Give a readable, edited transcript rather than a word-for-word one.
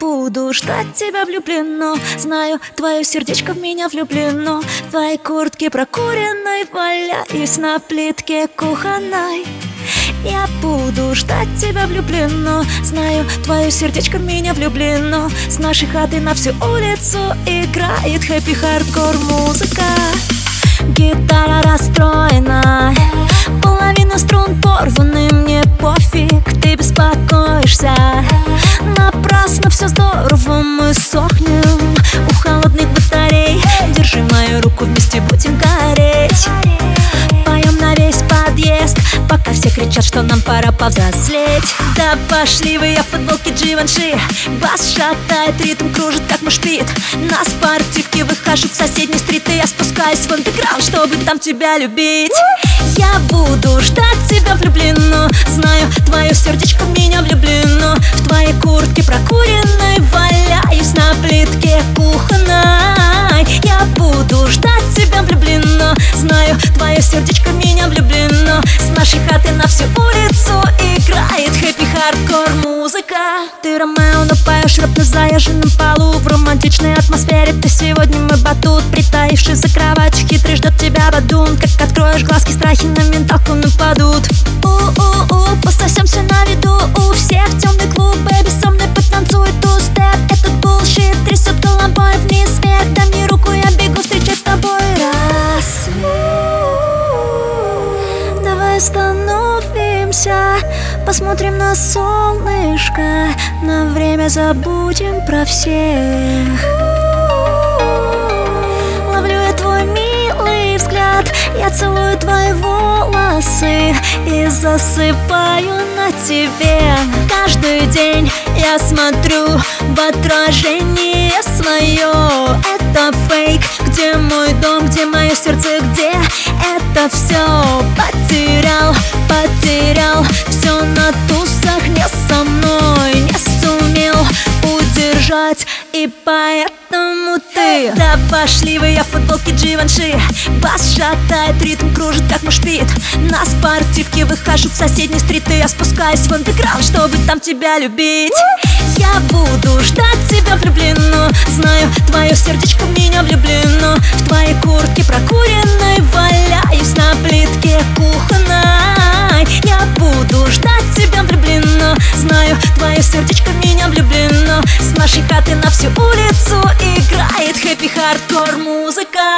буду ждать тебя влюбленно. Знаю, твое сердечко в меня влюблено. В твоей куртке прокуренной валяюсь на плитке кухонной. Я буду ждать тебя влюбленно. Знаю, твое сердечко в меня влюблено. С нашей хаты на всю улицу играет хэппи-хардкор музыка. Гитара расстроена, половина струн порваны, мне пофиг, ты беспокоишься. Напрасно, все здорово, мы сохнем у холодных батарей. Держи мою руку, вместе будем гореть. Поем на весь подъезд, пока все кричат, что нам пора повзрослеть. Да пошли вы, я в футболке Givenchy. Бас шатает, ритм кружит, как мушпит. На спортивке выхожу в соседние стриты. Я спускаюсь в андеграунд, чтобы там тебя любить. Я буду ждать тебя влюбленно. Знаю, твое сердечко в меня влюблено. В твоей куртке прокуренной валяюсь на плитке кухонной. Я буду ждать тебя влюбленно. Знаю, твое сердечко в меня влюблено. С нашей хаты на всю улицу играет хэппи-хардкор музыка. Ты Ромео, но поешь рэп на заезженном полу. В романтичной атмосфере ты сегодня мой батут. Притаившись за кроватью, хитрый ждет тебя бадун. Как откроешь глазки, страхи на менталку нападут. У-у-у, пососемся на виду. У всех темный клуб, бэби, со мной потанцуй ту-степ. Этот булшит трясет головой вниз вверх. Дай мне руку, я бегу встречать с тобой рассвет. Давай остановимся, посмотрим на солнышко. На время забудем про всех. Ловлю я твой милый взгляд, я целую твои волосы и засыпаю на тебе. Каждый день я смотрю в отражение свое. Это фейк, где мой дом, где мое сердце, где это все? Потерял все на тусах, не со мной, не сумел удержать, и поэтому ты. Да пошли вы, я в футболке Givenchy. Бас шатает, ритм кружит, как мушпит. На спортивке выхожу в соседние стриты. Я спускаюсь в андеграунд, чтобы там тебя любить. Я буду ждать тебя влюбленно. Знаю, твое сердечко в меня влюблено. В твоей куртке прокуренной валяюсь на плитке кухонной. Я буду ждать тебя влюбленно. Знаю, твое сердечко в меня влюблено. С нашей хаты на всю улицу играет хэппи-хардкор музыка.